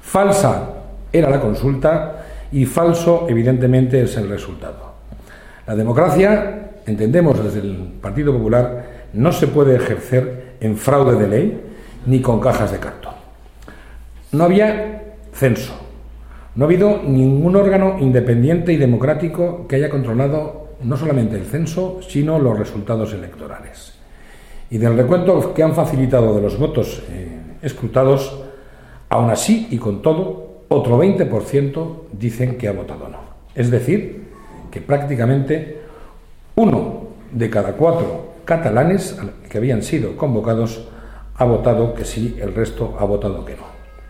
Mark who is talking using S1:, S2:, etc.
S1: Falsa era la consulta y falso, evidentemente, es el resultado. La democracia, entendemos desde el Partido Popular, no se puede ejercer en fraude de ley ni con cajas de cartón. No había censo. No ha habido ningún órgano independiente y democrático que haya controlado no solamente el censo, sino los resultados electorales. Y del recuento que han facilitado de los votos escrutados, aún así y con todo, otro 20% dicen que ha votado no. Es decir, que prácticamente 1 de cada 4 catalanes que habían sido convocados ha votado que sí, el resto ha votado que no.